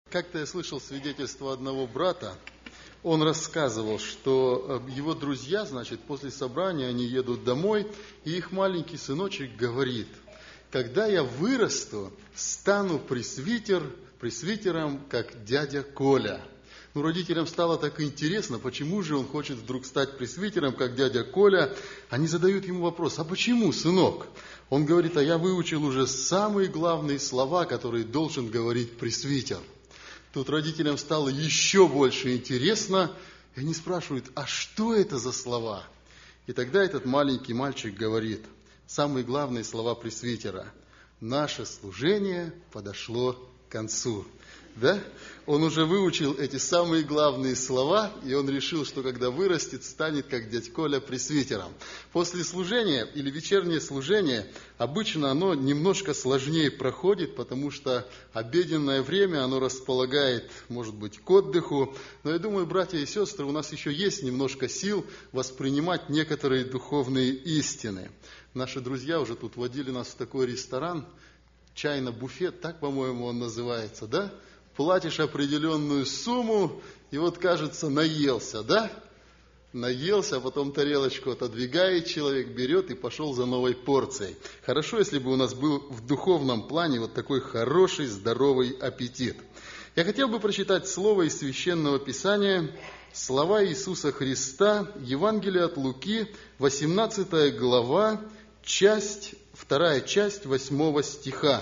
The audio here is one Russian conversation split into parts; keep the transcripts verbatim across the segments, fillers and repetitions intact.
Как-то я слышал свидетельство одного брата. Он рассказывал, что его друзья, значит, после собрания они едут домой, и их маленький сыночек говорит: когда я вырасту, стану пресвитер, пресвитером, как дядя Коля. Ну, родителям стало так интересно, почему же он хочет вдруг стать пресвитером, как дядя Коля. Они задают ему вопрос: а почему, сынок? Он говорит: а я выучил уже самые главные слова, которые должен говорить пресвитер. Тут родителям стало еще больше интересно, и они спрашивают: а что это за слова? И тогда этот маленький мальчик говорит самые главные слова пресвитера: наше служение подошло к концу. Да? Он уже выучил эти самые главные слова, и он решил, что когда вырастет, станет как дядь Коля пресвитером. После служения или вечернее служение обычно оно немножко сложнее проходит, потому что обеденное время оно располагает, может быть, к отдыху. Но я думаю, братья и сестры, у нас еще есть немножко сил воспринимать некоторые духовные истины. Наши друзья уже тут водили нас в такой ресторан, чайно-буфет, так, по-моему, он называется, да? Платишь определенную сумму, и вот, кажется, наелся, да? Наелся, а потом тарелочку отодвигает человек, берет и пошел за новой порцией. Хорошо, если бы у нас был в духовном плане вот такой хороший, здоровый аппетит. Я хотел бы прочитать слово из Священного Писания, слова Иисуса Христа, Евангелие от Луки, восемнадцатая глава, часть, вторая часть восьмого стиха.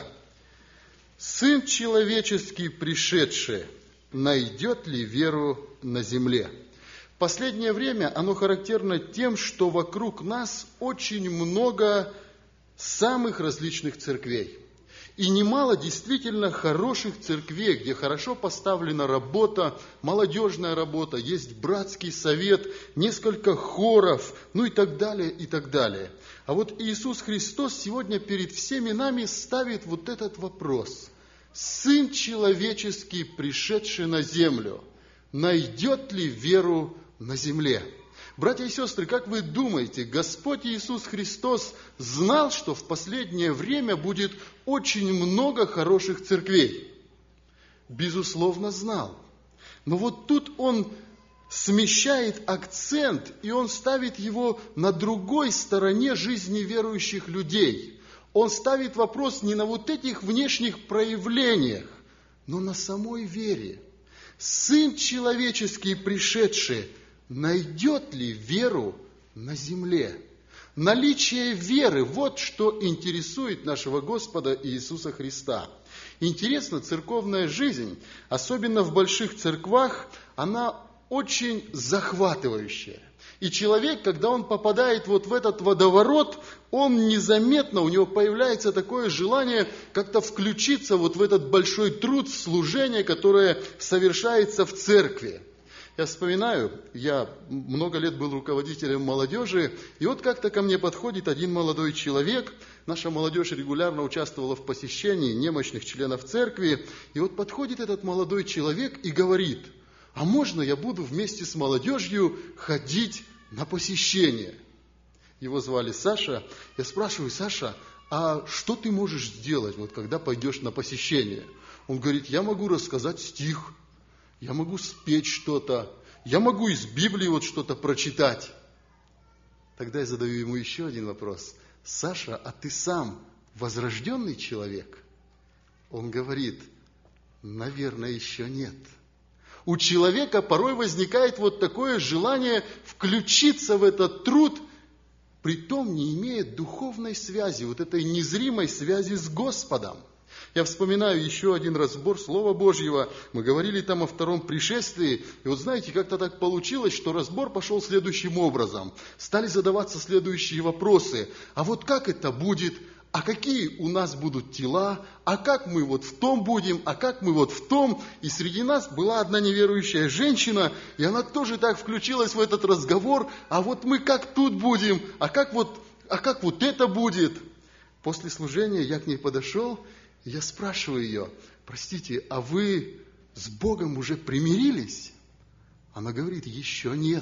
«Сын человеческий пришедший, найдет ли веру на земле?» В последнее время оно характерно тем, что вокруг нас очень много самых различных церквей. И немало действительно хороших церквей, где хорошо поставлена работа, молодежная работа, есть братский совет, несколько хоров, ну и так далее, и так далее. А вот Иисус Христос сегодня перед всеми нами ставит вот этот вопрос. Сын человеческий, пришедший на землю, найдет ли веру на земле? Братья и сестры, как вы думаете, Господь Иисус Христос знал, что в последнее время будет очень много хороших церквей? Безусловно, знал. Но вот тут Он смещает акцент, и Он ставит его на другой стороне жизни верующих людей. Он ставит вопрос не на вот этих внешних проявлениях, но на самой вере. Сын человеческий пришедший, найдет ли веру на земле? Наличие веры – вот что интересует нашего Господа Иисуса Христа. Интересно, церковная жизнь, особенно в больших церквах, она очень захватывающая. И человек, когда он попадает вот в этот водоворот, он незаметно, у него появляется такое желание как-то включиться вот в этот большой труд служения, которое совершается в церкви. Я вспоминаю, я много лет был руководителем молодежи, и вот как-то ко мне подходит один молодой человек. Наша молодежь регулярно участвовала в посещении немощных членов церкви, и вот подходит этот молодой человек и говорит: а можно я буду вместе с молодежью ходить на посещение? Его звали Саша. Я спрашиваю: Саша, а что ты можешь сделать, вот когда пойдешь на посещение? Он говорит: я могу рассказать стих, я могу спеть что-то, я могу из Библии вот что-то прочитать. Тогда я задаю ему еще один вопрос: Саша, а ты сам возрожденный человек? Он говорит: наверное, еще нет. У человека порой возникает вот такое желание включиться в этот труд, притом не имея духовной связи, вот этой незримой связи с Господом. Я вспоминаю еще один разбор Слова Божьего. Мы говорили там о втором пришествии. И вот знаете, как-то так получилось, что разбор пошел следующим образом. Стали задаваться следующие вопросы. А вот как это будет? А какие у нас будут тела? А как мы вот в том будем? А как мы вот в том? И среди нас была одна неверующая женщина, и она тоже так включилась в этот разговор. А вот мы как тут будем? А как вот, а как вот это будет? После служения я к ней подошел, и я спрашиваю ее: простите, а вы с Богом уже примирились? Она говорит: еще нет.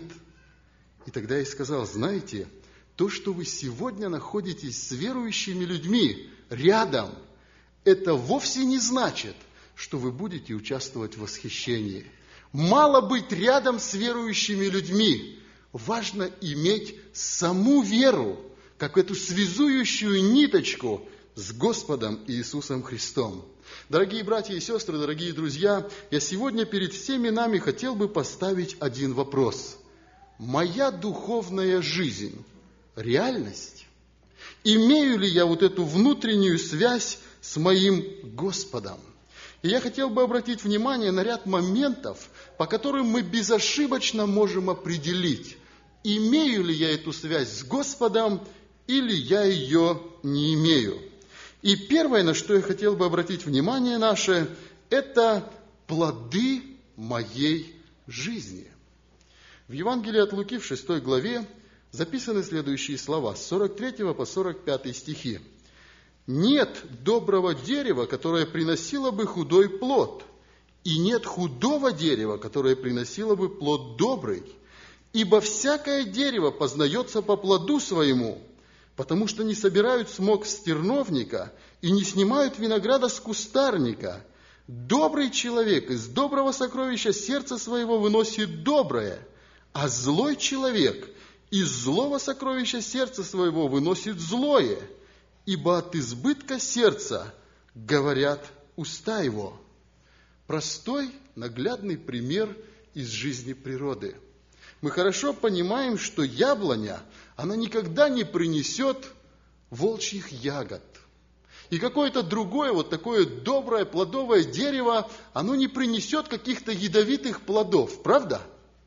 И тогда я ей сказал: знаете, то, что вы сегодня находитесь с верующими людьми рядом, это вовсе не значит, что вы будете участвовать в восхищении. Мало быть рядом с верующими людьми. Важно иметь саму веру, как эту связующую ниточку с Господом Иисусом Христом. Дорогие братья и сестры, дорогие друзья, я сегодня перед всеми нами хотел бы поставить один вопрос. Моя духовная жизнь – реальность? Имею ли я вот эту внутреннюю связь с моим Господом? И я хотел бы обратить внимание на ряд моментов, по которым мы безошибочно можем определить, имею ли я эту связь с Господом или я ее не имею. И первое, на что я хотел бы обратить внимание наше, это плоды моей жизни. В Евангелии от Луки в шестой главе записаны следующие слова, с сорок третьего по сорок пятый стихи. «Нет доброго дерева, которое приносило бы худой плод, и нет худого дерева, которое приносило бы плод добрый. Ибо всякое дерево познается по плоду своему, потому что не собирают смок с терновника и не снимают винограда с кустарника. Добрый человек из доброго сокровища сердца своего выносит доброе, а злой человек из злого сокровища сердца своего выносит злое, ибо от избытка сердца говорят уста его». Простой, наглядный пример из жизни природы. Мы хорошо понимаем, что яблоня, она никогда не принесет волчьих ягод. И какое-то другое, вот такое доброе плодовое дерево, оно не принесет каких-то ядовитых плодов, правда?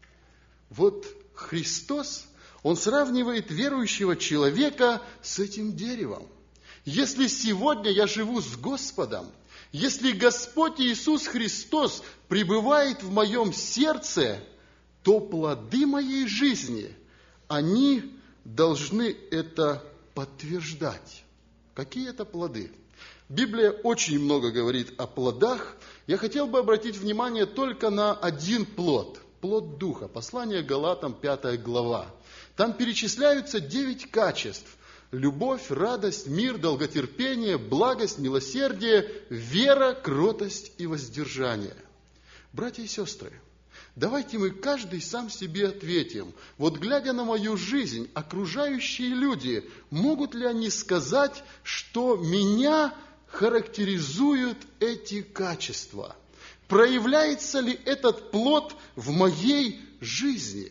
Вот Христос, Он сравнивает верующего человека с этим деревом. Если сегодня я живу с Господом, если Господь Иисус Христос пребывает в моем сердце, то плоды моей жизни, они должны это подтверждать. Какие это плоды? Библия очень много говорит о плодах. Я хотел бы обратить внимание только на один плод. Плод Духа. Послание Галатам, пятая глава. Там перечисляются девять качеств. Любовь, радость, мир, долготерпение, благость, милосердие, вера, кротость и воздержание. Братья и сестры, давайте мы каждый сам себе ответим. Вот глядя на мою жизнь, окружающие люди, могут ли они сказать, что меня характеризуют эти качества? Проявляется ли этот плод в моей жизни?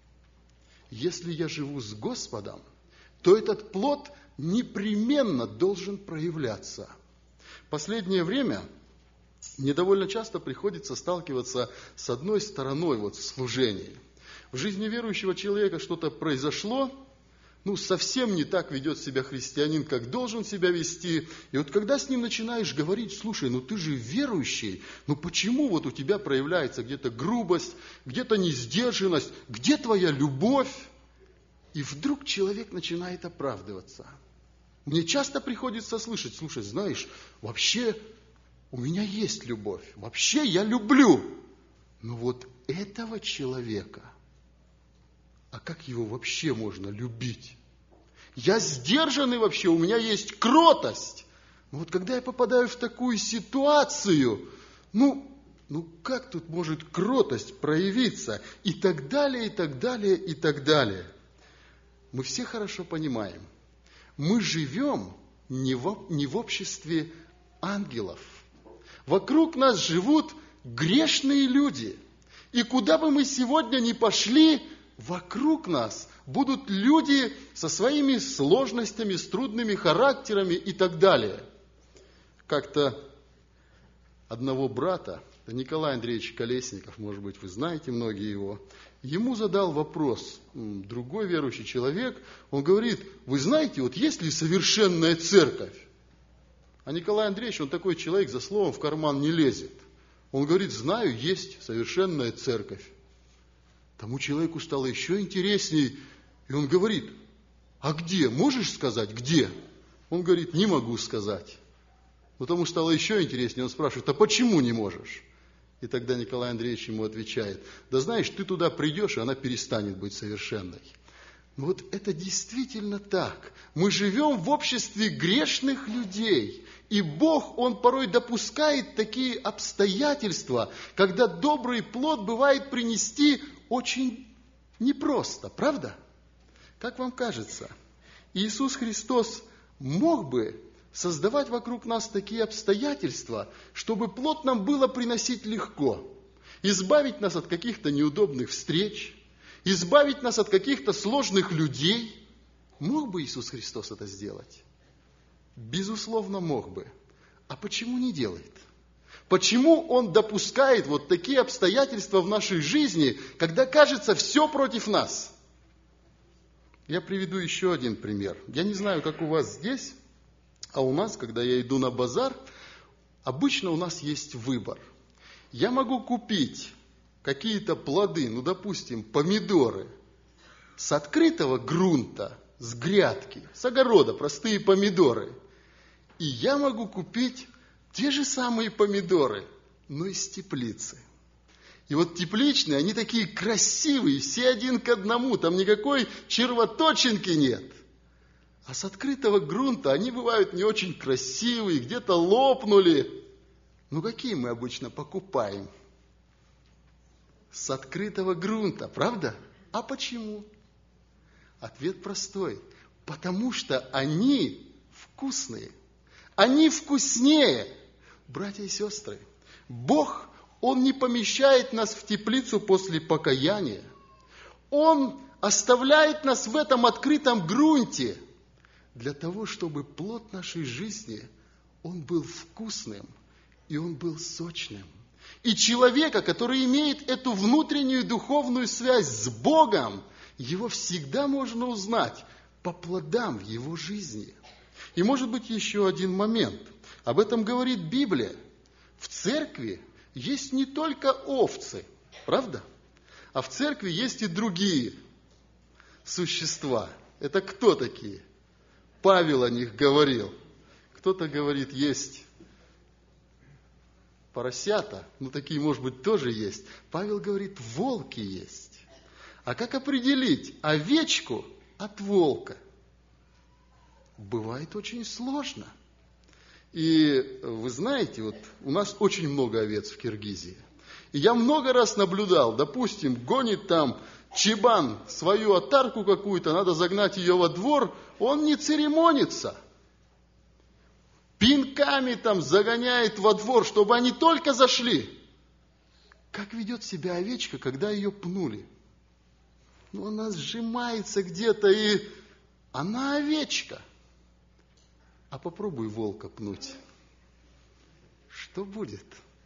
Если я живу с Господом, то этот плод непременно должен проявляться. В последнее время мне довольно часто приходится сталкиваться с одной стороной вот в служении. В жизни верующего человека что-то произошло, ну, совсем не так ведет себя христианин, как должен себя вести. И вот когда с ним начинаешь говорить, слушай, ну ты же верующий, ну почему вот у тебя проявляется где-то грубость, где-то несдержанность, где твоя любовь? И вдруг человек начинает оправдываться. Мне часто приходится слышать, слушай, знаешь, вообще у меня есть любовь, вообще я люблю. Но вот этого человека, а как его вообще можно любить? Я сдержанный вообще, у меня есть кротость. Но вот когда я попадаю в такую ситуацию, ну, ну как тут может кротость проявиться? И так далее, и так далее, и так далее. Мы все хорошо понимаем, мы живем не в, не в обществе ангелов. Вокруг нас живут грешные люди. И куда бы мы сегодня ни пошли, вокруг нас будут люди со своими сложностями, с трудными характерами и так далее. Как-то одного брата, это Николай Андреевич Колесников, может быть, вы знаете многие его, ему задал вопрос другой верующий человек, он говорит, вы знаете, вот есть ли совершенная церковь? А Николай Андреевич, он такой человек, за словом в карман не лезет. Он говорит, знаю, есть совершенная церковь. Тому человеку стало еще интересней, и он говорит, а где? Можешь сказать, где? Он говорит, не могу сказать. Но тому стало еще интереснее, он спрашивает, а почему не можешь? И тогда Николай Андреевич ему отвечает, да знаешь, ты туда придешь, и она перестанет быть совершенной. Но вот это действительно так. Мы живем в обществе грешных людей. И Бог, Он порой допускает такие обстоятельства, когда добрый плод бывает принести очень непросто. Правда? Как вам кажется? Иисус Христос мог бы создавать вокруг нас такие обстоятельства, чтобы плод нам было приносить легко, избавить нас от каких-то неудобных встреч, избавить нас от каких-то сложных людей. Мог бы Иисус Христос это сделать? Безусловно, мог бы. А почему не делает? Почему Он допускает вот такие обстоятельства в нашей жизни, когда кажется все против нас? Я приведу еще один пример. Я не знаю, как у вас здесь, а у нас, когда я иду на базар, обычно у нас есть выбор. Я могу купить какие-то плоды, ну, допустим, помидоры с открытого грунта, с грядки, с огорода, простые помидоры. И я могу купить те же самые помидоры, но из теплицы. И вот тепличные, они такие красивые, все один к одному, там никакой червоточинки нет. А с открытого грунта они бывают не очень красивые, где-то лопнули. Ну, какие мы обычно покупаем? С открытого грунта, правда? А почему? Ответ простой. Потому что они вкусные. Они вкуснее. Братья и сестры, Бог, Он не помещает нас в теплицу после покаяния. Он оставляет нас в этом открытом грунте для того, чтобы плод нашей жизни, он был вкусным и он был сочным. И человека, который имеет эту внутреннюю духовную связь с Богом, его всегда можно узнать по плодам в его жизни. И может быть еще один момент. Об этом говорит Библия. В церкви есть не только овцы, правда? А в церкви есть и другие существа. Это кто такие? Павел о них говорил. Кто-то говорит, есть поросята, ну такие, может быть, тоже есть. Павел говорит, волки есть. А как определить овечку от волка? Бывает очень сложно. И вы знаете, вот у нас очень много овец в Киргизии. И я много раз наблюдал, допустим, гонит там чебан свою отарку какую-то, надо загнать ее во двор, он не церемонится. Пинками там загоняет во двор, чтобы они только зашли. Как ведет себя овечка, когда ее пнули? Ну, она сжимается где-то, и она овечка. А попробуй волка пнуть. Что будет?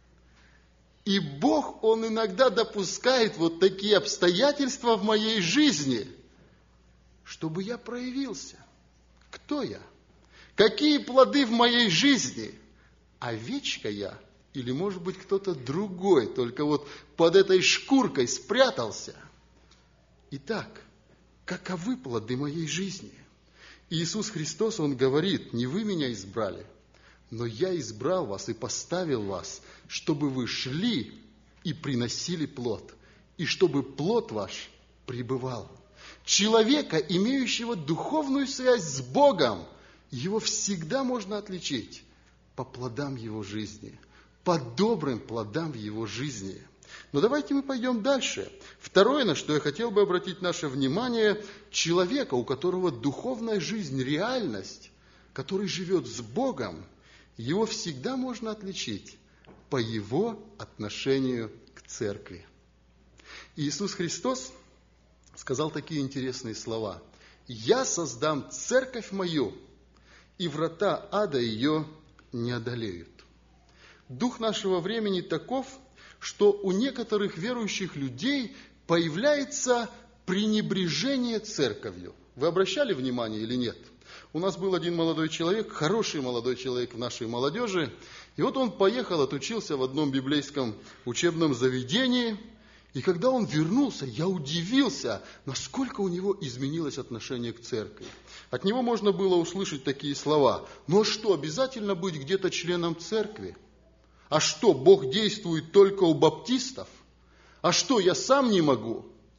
И Бог, Он иногда допускает вот такие обстоятельства в моей жизни, чтобы я проявился. Кто я? Какие плоды в моей жизни? Овечка я? Или, может быть, кто-то другой, только вот под этой шкуркой спрятался? Итак, каковы плоды моей жизни? Иисус Христос, Он говорит, не вы меня избрали, но я избрал вас и поставил вас, чтобы вы шли и приносили плод, и чтобы плод ваш пребывал. Человека, имеющего духовную связь с Богом, его всегда можно отличить по плодам его жизни, по добрым плодам в его жизни. Но давайте мы пойдем дальше. Второе, на что я хотел бы обратить наше внимание, человека, у которого духовная жизнь, реальность, который живет с Богом, его всегда можно отличить по его отношению к церкви. Иисус Христос сказал такие интересные слова. «Я создам церковь мою, и врата ада ее не одолеют». Дух нашего времени таков, что у некоторых верующих людей появляется пренебрежение церковью. Вы обращали внимание или нет? У нас был один молодой человек, хороший молодой человек в нашей молодежи, и вот он поехал, отучился в одном библейском учебном заведении, и когда он вернулся, я удивился, насколько у него изменилось отношение к церкви. От него можно было услышать такие слова: «Ну а что, обязательно быть где-то членом церкви? А что, Бог действует только у баптистов? А что, я сам не могу?»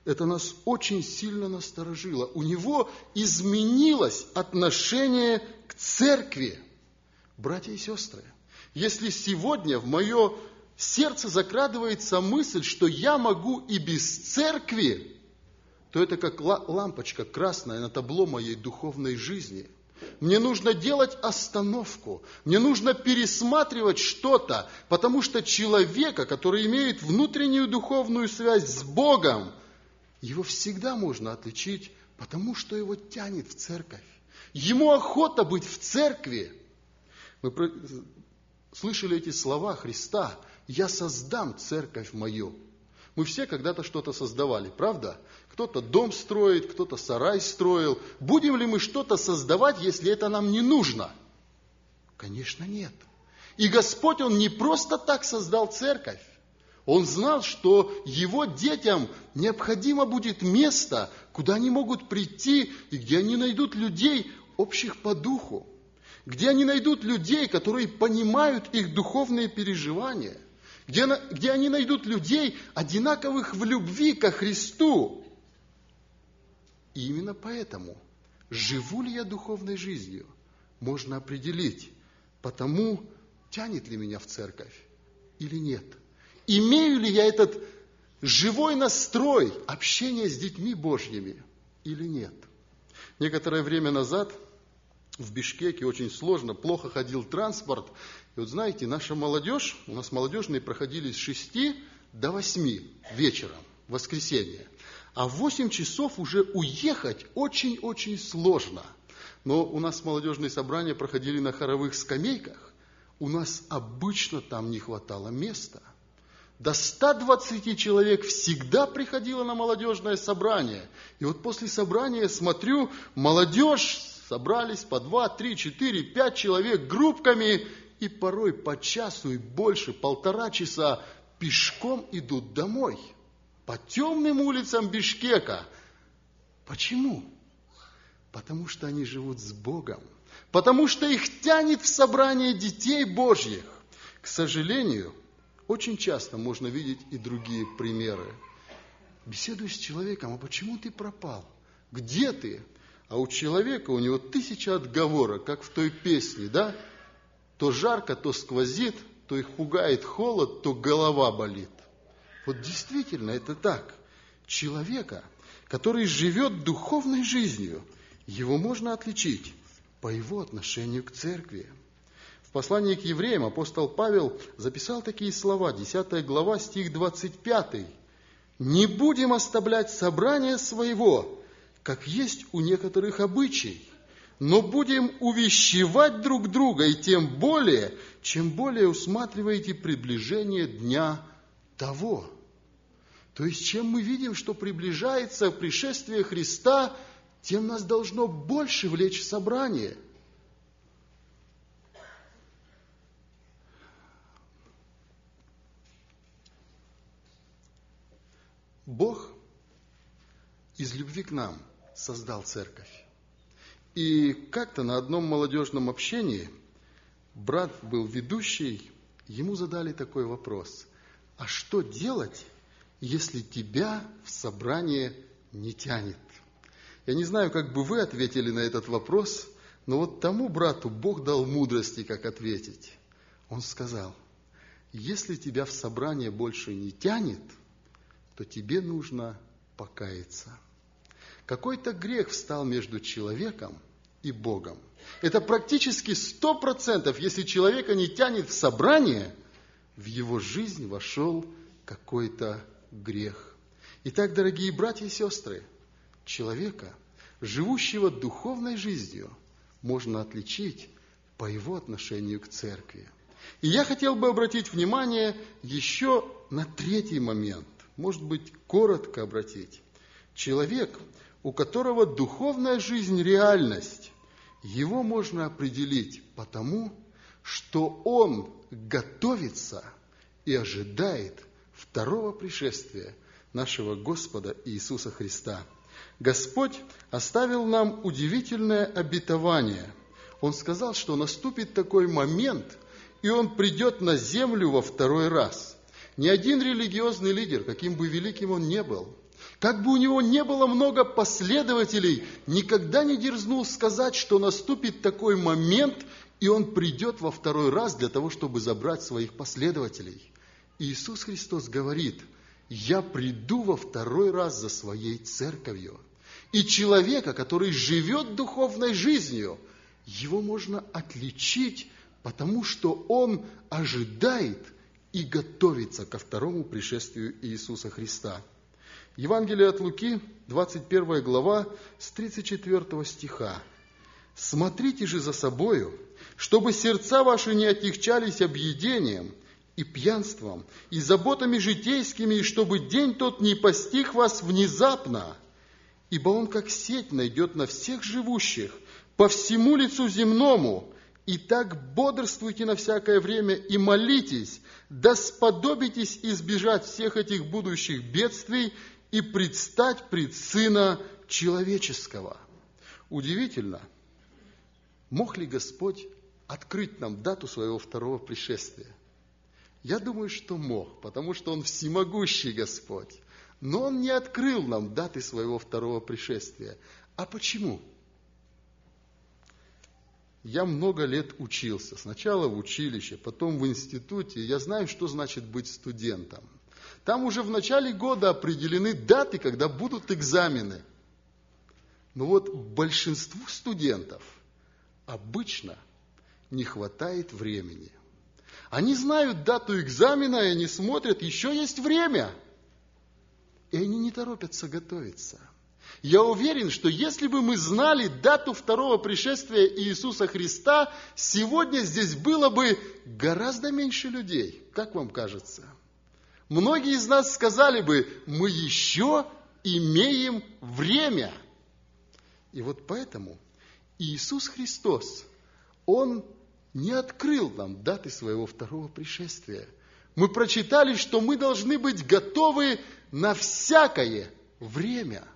Это нас очень сильно насторожило. У него изменилось отношение к церкви. Братья и сестры, если сегодня в мое сердце закрадывается мысль, что я могу и без церкви, то это как лампочка красная на табло моей духовной жизни. Мне нужно делать остановку, мне нужно пересматривать что-то, потому что человека, который имеет внутреннюю духовную связь с Богом, его всегда можно отличить, потому что его тянет в церковь. Ему охота быть в церкви. Мы слышали эти слова Христа: «Я создам церковь мою». Мы все когда-то что-то создавали, правда? Кто-то дом строит, кто-то сарай строил. Будем ли мы что-то создавать, если это нам не нужно? Конечно, нет. И Господь, Он не просто так создал церковь. Он знал, что Его детям необходимо будет место, куда они могут прийти, и где они найдут людей, общих по духу. Где они найдут людей, которые понимают их духовные переживания. Где, где они найдут людей, одинаковых в любви ко Христу. И именно поэтому, живу ли я духовной жизнью, можно определить, потому тянет ли меня в церковь или нет. Имею ли я этот живой настрой общения с детьми Божьими или нет. Некоторое время назад в Бишкеке очень сложно, плохо ходил транспорт. И вот знаете, наша молодежь, у нас молодежные проходили с шести до восьми вечером, в воскресенье. А в восемь часов уже уехать очень-очень сложно. Но у нас молодежные собрания проходили на хоровых скамейках. У нас обычно там не хватало места. До ста двадцати человек всегда приходило на молодежное собрание. И вот после собрания смотрю, молодежь собрались по два, три, четыре, пять человек группками, и порой по часу и больше, полтора часа пешком идут домой. По темным улицам Бишкека. Почему? Потому что они живут с Богом. Потому что их тянет в собрание детей Божьих. К сожалению, очень часто можно видеть и другие примеры. Беседуй с человеком: а почему ты пропал? Где ты? А у человека, у него тысяча отговорок, как в той песне, да? То жарко, то сквозит, то их пугает холод, то голова болит. Вот действительно это так. Человека, который живет духовной жизнью, его можно отличить по его отношению к церкви. В послании к евреям апостол Павел записал такие слова, десятая глава, стих двадцать пятый. «Не будем оставлять собрание своего, как есть у некоторых обычай, но будем увещевать друг друга, и тем более, чем более усматриваете приближение дня того». То есть, чем мы видим, что приближается пришествие Христа, тем нас должно больше влечь в собрание. Бог из любви к нам создал церковь. И как-то на одном молодежном общении брат был ведущий, ему задали такой вопрос: а что делать, если тебя в собрание не тянет? Я не знаю, как бы вы ответили на этот вопрос, но вот тому брату Бог дал мудрости, как ответить. Он сказал: если тебя в собрание больше не тянет, то тебе нужно покаяться. Какой-то грех встал между человеком и Богом. Это практически сто процентов, если человека не тянет в собрание, в его жизнь вошел какой-то грех. Итак, дорогие братья и сестры, человека, живущего духовной жизнью, можно отличить по его отношению к церкви. И я хотел бы обратить внимание еще на третий момент, может быть, коротко обратить. Человек, у которого духовная жизнь – реальность, его можно определить потому, что он готовится и ожидает второго пришествия нашего Господа Иисуса Христа. Господь оставил нам удивительное обетование. Он сказал, что наступит такой момент, и Он придет на землю во второй раз. Ни один религиозный лидер, каким бы великим он ни был, как бы у него не было много последователей, никогда не дерзнул сказать, что наступит такой момент, и он придет во второй раз для того, чтобы забрать своих последователей. Иисус Христос говорит: «Я приду во второй раз за своей церковью». И человека, который живет духовной жизнью, его можно отличить, потому что он ожидает и готовится ко второму пришествию Иисуса Христа. Евангелие от Луки, двадцать первая глава, с тридцать четвёртого стиха. «Смотрите же за собою, чтобы сердца ваши не отягчались объедением и пьянством, и заботами житейскими, и чтобы день тот не постиг вас внезапно, ибо он как сеть найдет на всех живущих по всему лицу земному. И так бодрствуйте на всякое время и молитесь, да сподобитесь избежать всех этих будущих бедствий и предстать пред Сына Человеческого». Удивительно, мог ли Господь открыть нам дату своего второго пришествия? Я думаю, что мог, потому что Он всемогущий Господь. Но Он не открыл нам даты своего второго пришествия. А почему? Я много лет учился. Сначала в училище, потом в институте. Я знаю, что значит быть студентом. Там уже в начале года определены даты, когда будут экзамены. Но вот большинству студентов обычно не хватает времени. Они знают дату экзамена, и они смотрят, еще есть время. И они не торопятся готовиться. Я уверен, что если бы мы знали дату второго пришествия Иисуса Христа, сегодня здесь было бы гораздо меньше людей. Как вам кажется? Многие из нас сказали бы: мы еще имеем время. И вот поэтому Иисус Христос, Он не открыл нам даты своего второго пришествия. Мы прочитали, что мы должны быть готовы на всякое время.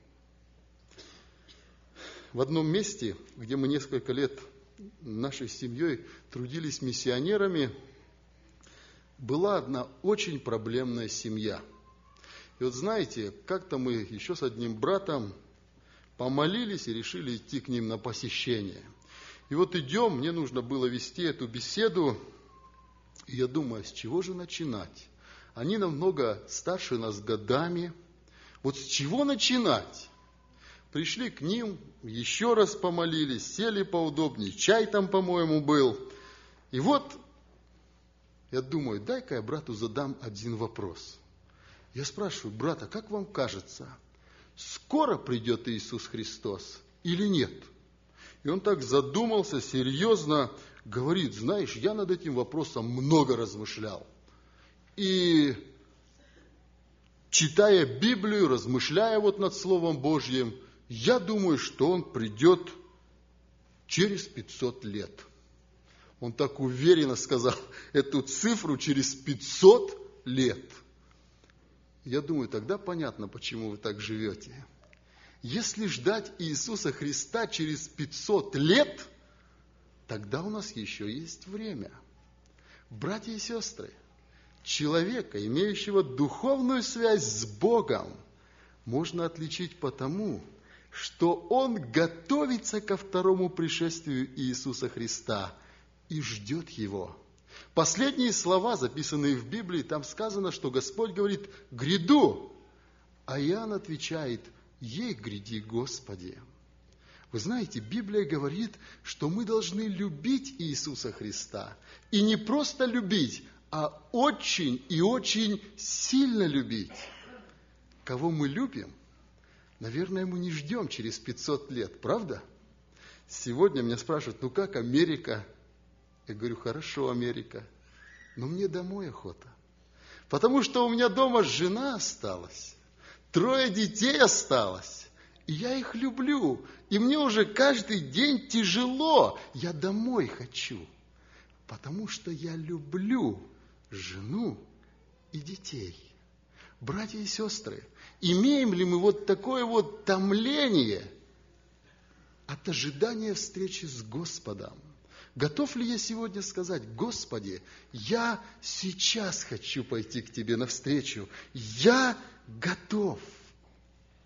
В одном месте, где мы несколько лет нашей семьей трудились миссионерами, была одна очень проблемная семья. И вот знаете, как-то мы еще с одним братом помолились и решили идти к ним на посещение. И вот идем, мне нужно было вести эту беседу, и я думаю, с чего же начинать? Они намного старше нас годами. Вот с чего начинать? Пришли к ним, еще раз помолились, сели поудобнее, чай там, по-моему, был. И вот я думаю, дай-ка я брату задам один вопрос. Я спрашиваю: брат, а как вам кажется, скоро придет Иисус Христос или нет? И он так задумался, серьезно говорит: знаешь, я над этим вопросом много размышлял. И читая Библию, размышляя вот над Словом Божьим, я думаю, что Он придет через пятьсот лет. Он так уверенно сказал эту цифру: через пятьсот лет. Я думаю, тогда понятно, почему вы так живете. Если ждать Иисуса Христа через пятьсот лет, тогда у нас еще есть время. Братья и сестры, человека, имеющего духовную связь с Богом, можно отличить по тому, что он готовится ко второму пришествию Иисуса Христа и ждет Его. Последние слова, записанные в Библии, там сказано, что Господь говорит: «Гряду». А Иоанн отвечает: «Ей гряди, Господи». Вы знаете, Библия говорит, что мы должны любить Иисуса Христа. И не просто любить, а очень и очень сильно любить. Кого мы любим, наверное, мы не ждем через пятьсот лет, правда? Сегодня меня спрашивают: ну как Америка? Я говорю: хорошо, Америка, но мне домой охота. Потому что у меня дома жена осталась, трое детей осталось, и я их люблю. И мне уже каждый день тяжело. Я домой хочу, потому что я люблю жену и детей. Братья и сестры, имеем ли мы вот такое вот томление от ожидания встречи с Господом? Готов ли я сегодня сказать: Господи, я сейчас хочу пойти к Тебе навстречу, я готов.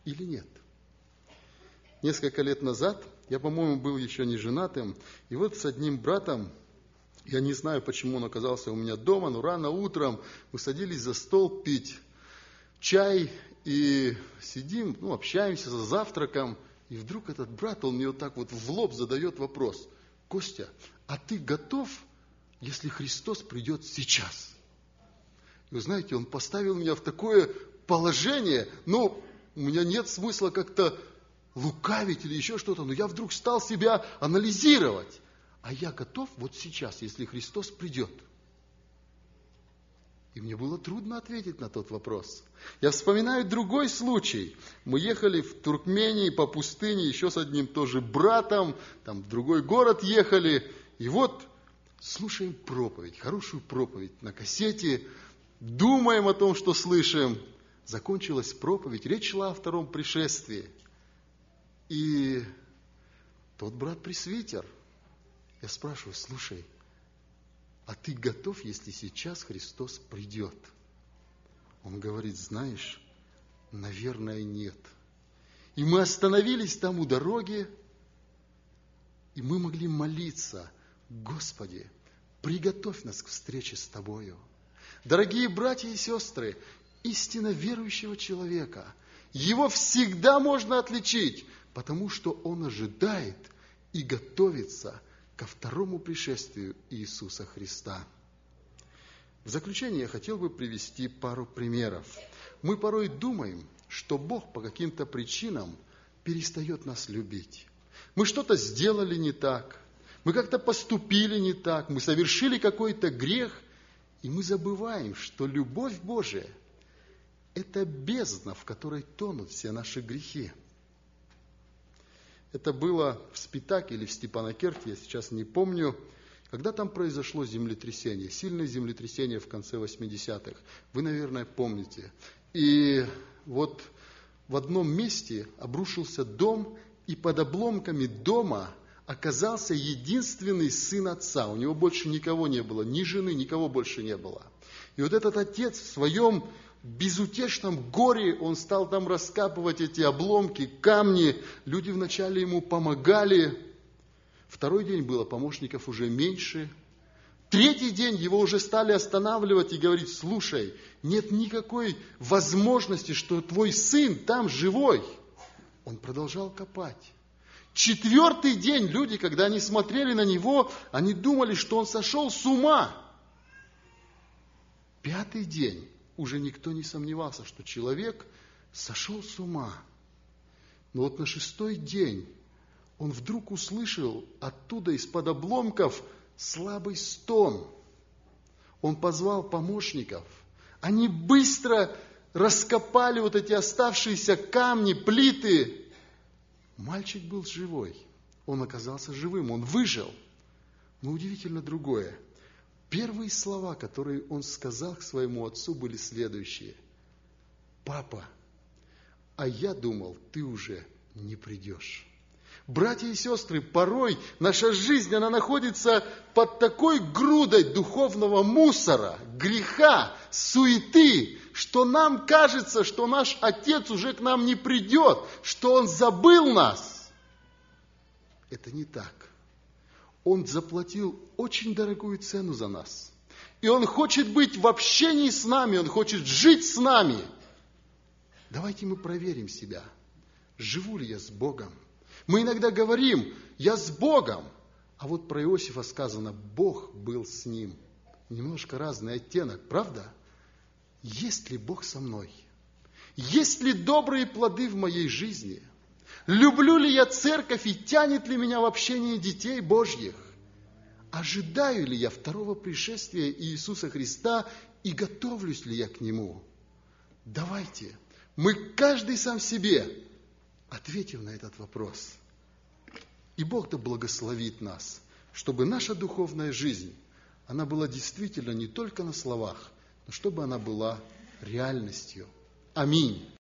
или нет? Несколько лет назад, я, по-моему, был еще не женатым, и вот с одним братом, я не знаю, почему он оказался у меня дома, но рано утром мы садились за стол пить чай и сидим, ну, общаемся за завтраком, и вдруг этот брат, он мне вот так вот в лоб задает вопрос: Костя, а ты готов, если Христос придет сейчас? И вы знаете, он поставил меня в такое положение, ну, у меня нет смысла как-то лукавить или еще что-то, но я вдруг стал себя анализировать. А я готов вот сейчас, если Христос придет? И мне было трудно ответить на тот вопрос. Я вспоминаю другой случай. Мы ехали в Туркмении по пустыне еще с одним тоже братом, там в другой город ехали, и вот слушаем проповедь, хорошую проповедь на кассете, думаем о том, что слышим. Закончилась проповедь, речь шла о втором пришествии. И тот брат-пресвитер, я спрашиваю: слушай, а ты готов, если сейчас Христос придет? Он говорит: знаешь, наверное, нет. И мы остановились там у дороги, и мы могли молиться: Господи, приготовь нас к встрече с Тобою. Дорогие братья и сестры, истинно верующего человека, его всегда можно отличить, потому что он ожидает и готовится ко второму пришествию Иисуса Христа. В заключение я хотел бы привести пару примеров. Мы порой думаем, что Бог по каким-то причинам перестает нас любить. Мы что-то сделали не так, мы как-то поступили не так, мы совершили какой-то грех, и мы забываем, что любовь Божия – это бездна, в которой тонут все наши грехи. Это было в Спитаке или в Степанакерте, я сейчас не помню, когда там произошло землетрясение, сильное землетрясение в конце восьмидесятых. Вы, наверное, помните. И вот в одном месте обрушился дом, и под обломками дома оказался единственный сын отца. У него больше никого не было, ни жены, никого больше не было. И вот этот отец в своем безутешном горе, он стал там раскапывать эти обломки, камни. Люди вначале ему помогали. Второй день было помощников уже меньше. Третий день его уже стали останавливать и говорить: слушай, нет никакой возможности, что твой сын там живой. Он продолжал копать. Четвертый день люди, когда они смотрели на него, они думали, что он сошел с ума. Пятый день уже никто не сомневался, что человек сошел с ума. Но вот на шестой день он вдруг услышал оттуда, из-под обломков, слабый стон. Он позвал помощников. Они быстро раскопали вот эти оставшиеся камни, плиты. Мальчик был живой. Он оказался живым, он выжил. Но удивительно другое. Первые слова, которые он сказал к своему отцу, были следующие: папа, а я думал, ты уже не придешь. Братья и сестры, порой наша жизнь, она находится под такой грудой духовного мусора, греха, суеты, что нам кажется, что наш Отец уже к нам не придет, что Он забыл нас. Это не так. Он заплатил очень дорогую цену за нас. И Он хочет быть в общении с нами, Он хочет жить с нами. Давайте мы проверим себя. Живу ли я с Богом? Мы иногда говорим: я с Богом. А вот про Иосифа сказано: Бог был с ним. Немножко разный оттенок, правда? Есть ли Бог со мной? Есть ли добрые плоды в моей жизни? Люблю ли я церковь и тянет ли меня в общение детей Божьих? Ожидаю ли я второго пришествия Иисуса Христа и готовлюсь ли я к Нему? Давайте мы каждый сам себе ответим на этот вопрос. И Бог да благословит нас, чтобы наша духовная жизнь, она была действительно не только на словах, но чтобы она была реальностью. Аминь.